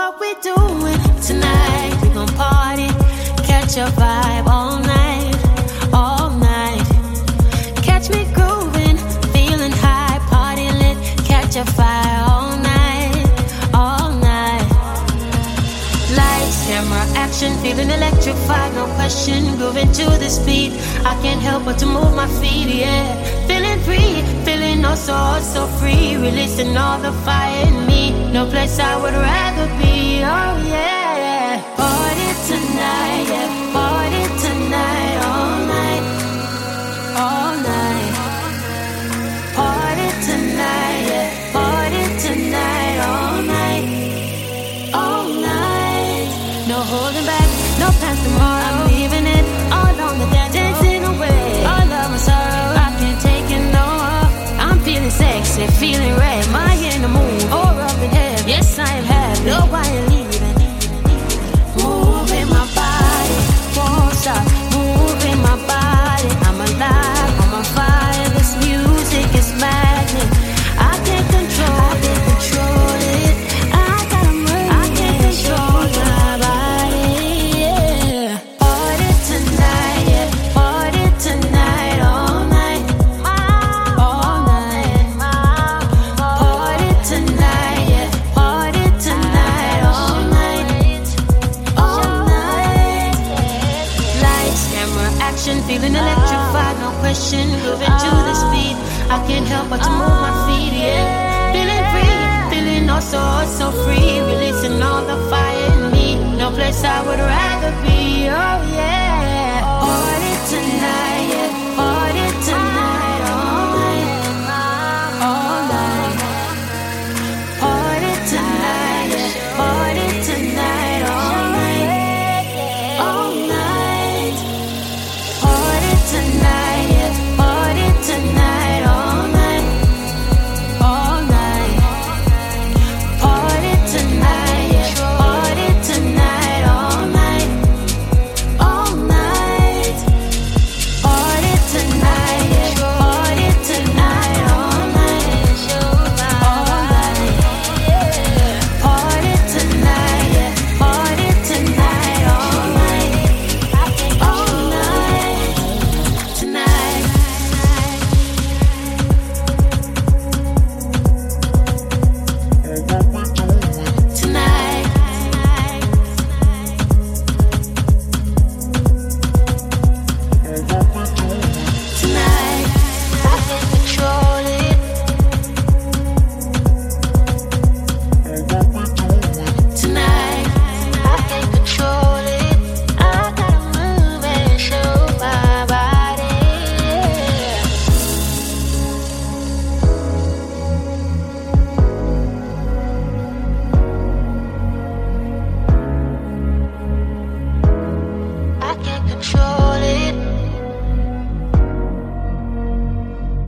what we doing tonight? We gon' party, catch a vibe all night, all night. Catch me grooving, feeling high, party lit, catch a fire all night, all night. Lights, camera, action, feeling electrified, no question, grooving to the speed. I can't help but to move my feet, yeah. Feeling free, feeling so free, releasing all the fire in me. No place I would rather be, oh yeah. Party tonight, yeah, party tonight, all night, all night. Party tonight, yeah, party tonight, all night, all night. No holding back, no plans tomorrow. I'm leaving it all on the dance, dancing away all of my sorrow. I can't take it no more. I'm feeling sexy, feeling red, my in the mood, or up in heaven. Yes, I am happy. No, I ain't leaving. Moving my body, won't stop. Moving my body, I'm alive, I'm on fire. This music is magnet. I can't control it. I gotta move. I can't control my body. Yeah. Party tonight, yeah. Party tonight, all night, all night. Party tonight, yeah. Party tonight, all night, all night. Lights, camera, action, feeling electrified, no question, moving to the speed. I can't help but to move my feet, yeah. Feeling free, feeling so free, releasing all